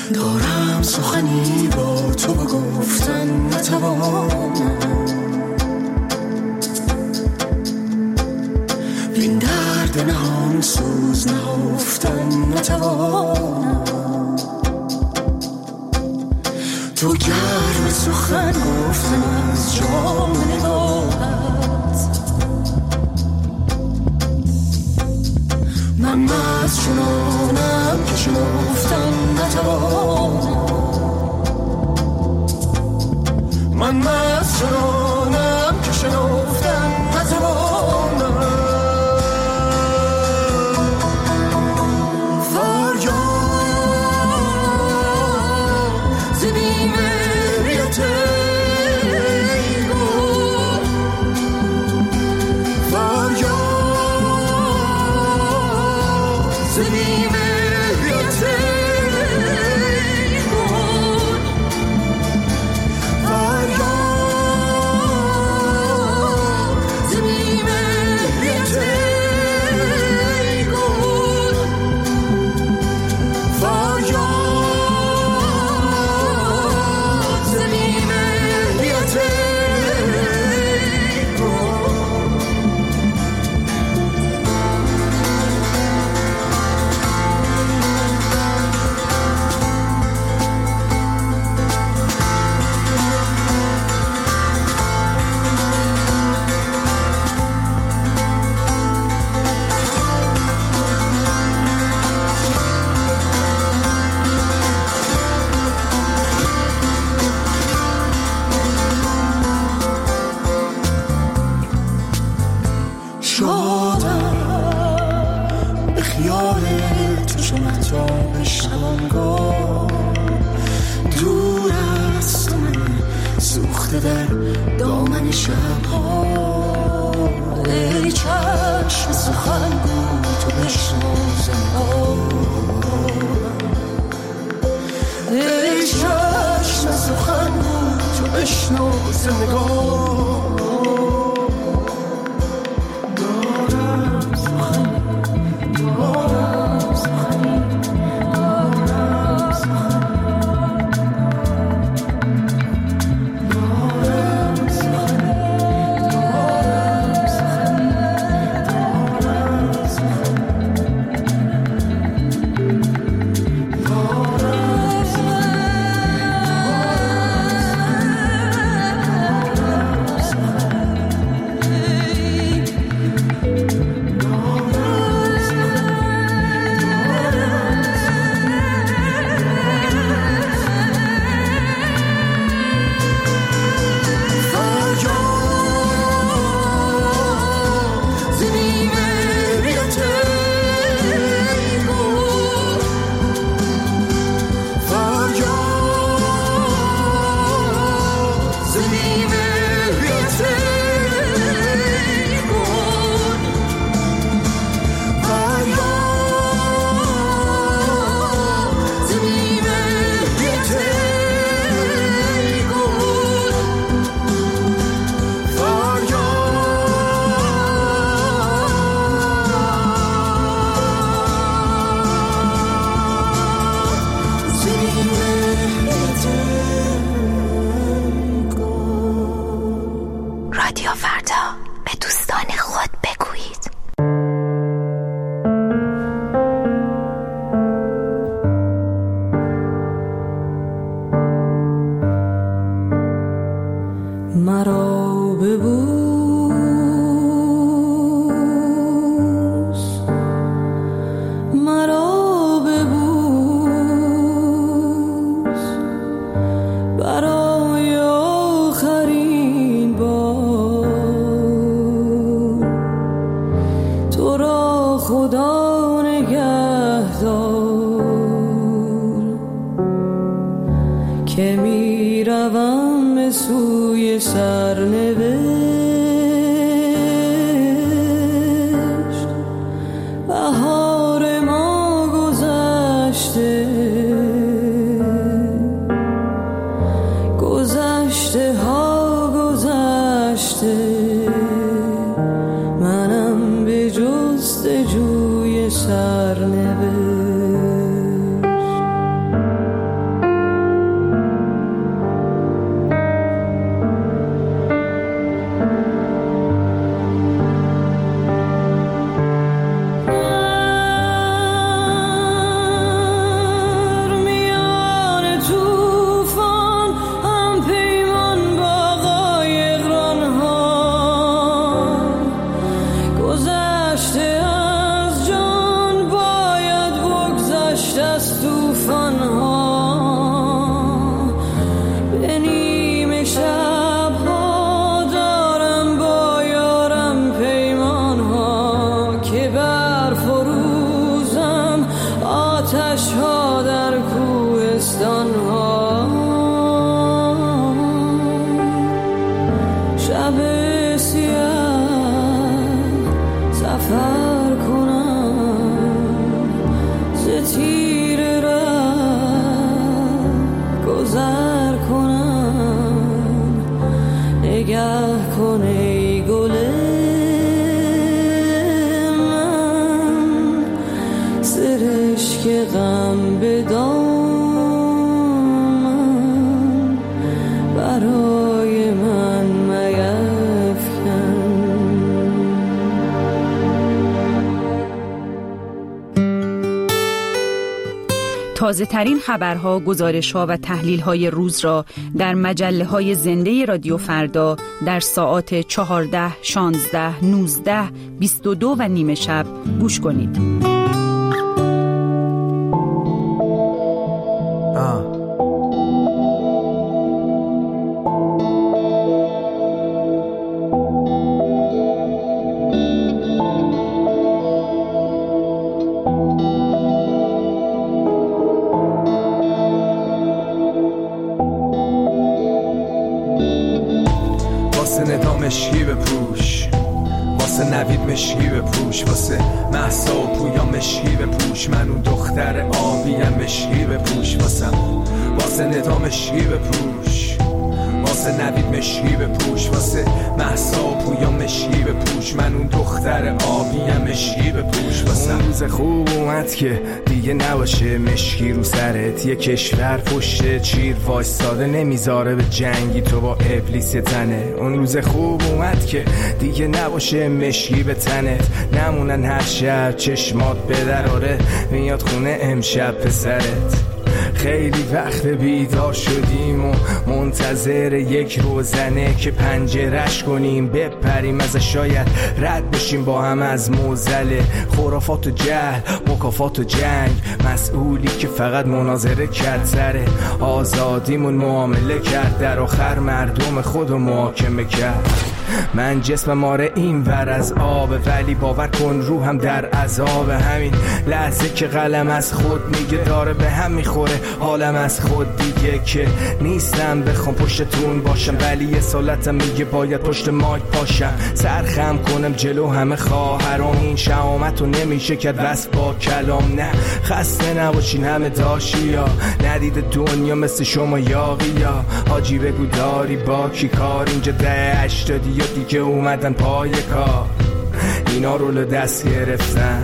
دارم سخنی با تو بگفتن نتوانم، بین درد نهان سوز نهفتن نتوانم. تو گرم سخن گفتن از جام نگاهت، من مست چنانم که شنفتن نتوانم، من مست چنانم که شنفتن نتوانم. جستجوی سرنوشت تازه ترین خبرها، گزارش‌ها و تحلیل‌های روز را در مجله‌های زنده رادیو فردا در ساعات 14، 16، 19، 22 و نیمه شب گوش کنید. مشکی بپوش، واسه نوید مشکی بپوش، واسه مهسا و پویا مشکی بپوش، من اون دختر آبیم مشکی بپوش، واسه ندا مشکی بپوش، واسه نوید مشکی بپوش، واسه مهسا و پویا مشکی بپوش، من اون دختر آبیم مشکی بپوش. اون روز خوب اومد که دیگه نباشه مشکی رو سرت، یه کشور پشت چیر وایستاده نمیذاره به جنگی تو با ابلیس تنه. اون روز خوب اومد که دیگه نباشه مشکی به تنت، نمونن هر شب چشمات بدراره میاد خونه امشب پسرت. خیلی وقت بیدار شدیم و منتظر یک روزنه که پنجرش کنیم بپریم ازش، شاید رد بشیم با هم از معضل خرافات و جهل، مکافات و جنگ. مسئولی که فقط مناظره کرد سر آزادیمون معامله کرد، در آخر مردم خودو محاکمه کرد. من جسمم آره این ور از آب، ولی باور کن روحم در عذاب. همین لحظه که قلم از خود میگه داره به هم میخوره حالم از خود دیگه، که نیستم بخوام پشتتون باشم، ولی یه سالتم میگه باید پشت مایک پاشم، سرخم کنم جلو همه خواهرام. این شهامت رو نمیشه کرد وصف با کلام. نه خسته نباشین همه داشیا، ندیده دنیا مثل شما یاقیا. حاجی بگو داری با کی کار، اینجا 80 یا دیگه اومدن پای کار، اینا رول دست گرفتن،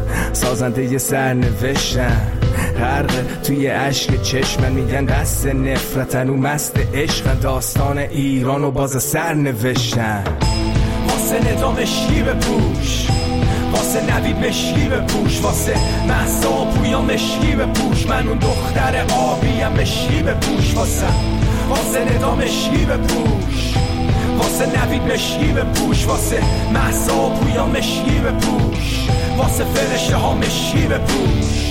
سازنده یه سر نوشتن، غرق توی عشق چشمن، میگن دست نفرتن و مست عشق، داستان ایران و باز سر نوشتن. واسه ندا مشکی بپوش، واسه نوید مشکی بپوش، واسه مهسا و پویا مشکی بپوش، من اون دختر آبیم مشکی بپوش، واسه ندا مشکی بپوش، واسه نوید مشکی بپوش، واسه مهسا و پویا مشکی بپوش، واسه فرشته ها مشکی بپوش.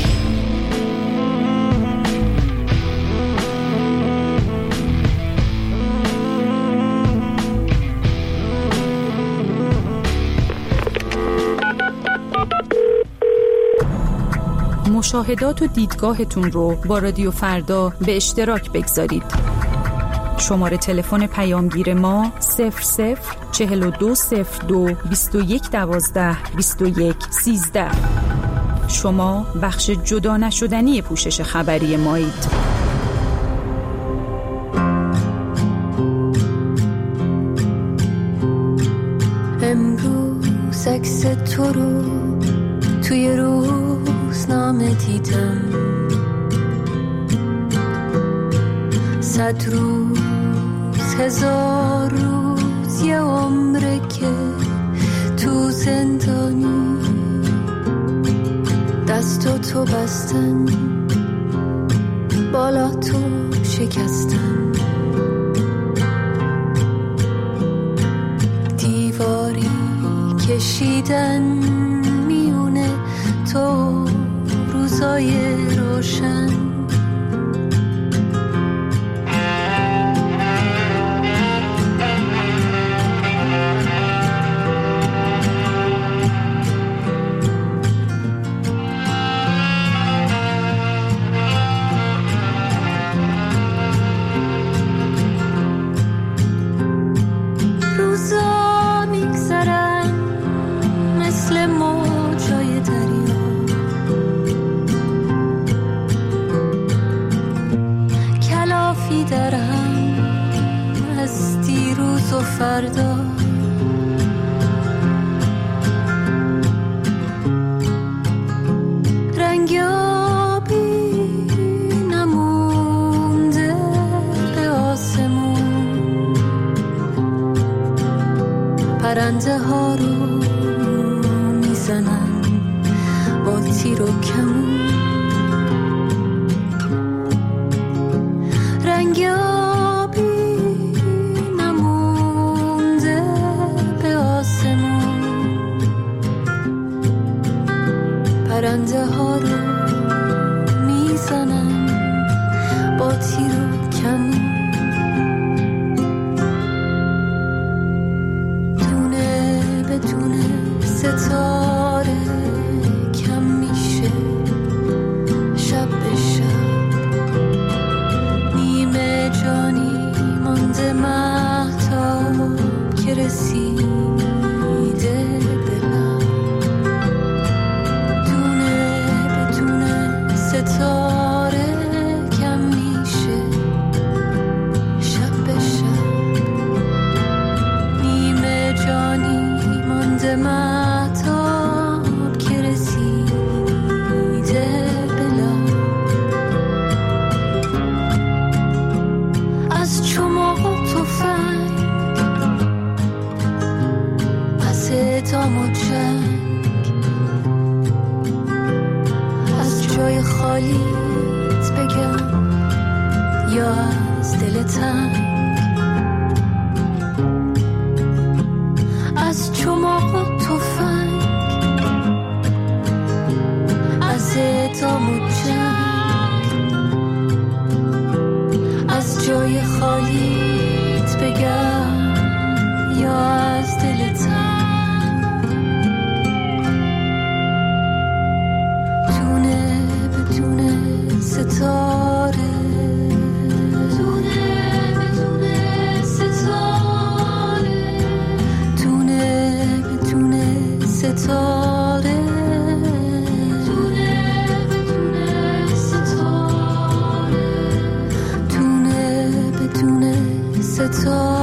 مشاهدات و دیدگاهتون رو با رادیو فردا به اشتراک بگذارید. شماره تلفن پیامگیر ما 00420221122113. شما بخش جدا نشدنی پوشش خبری مایید. امروز عکس تو رو توی روزنامه دیدم، 100 روز 1000 روز یه عمره که تو زندانی، دستو تو بستن بالا تو شکستن، دیواری کشیدن میونه تو روزای روشن. فردا رنگ آبی نمونده به آسمون، پرنده ها رو میزنن با تیر و کمون، پرنده ها رو میزنم با تیر و کمون، دونه به دونه ستاره کم میشه شب به شب، نیمه جانی مانده مهتاب که رسیده ستاره کم میشه شب به شب، نیمه جانی مانده مهتاب که رسیده به لب، از چماق و تفنگ، از اعدام و جنگ، جای خالیت بگم یا از دل تنگ، از چماق و تفنگ، از اعدام و جنگ، از جای خالیت بگم یا از دل تنگ، ستاره دونه بدونه ستاره، دونه بدونه ستاره، دونه بدونه ستاره، دونه بدونه ستاره.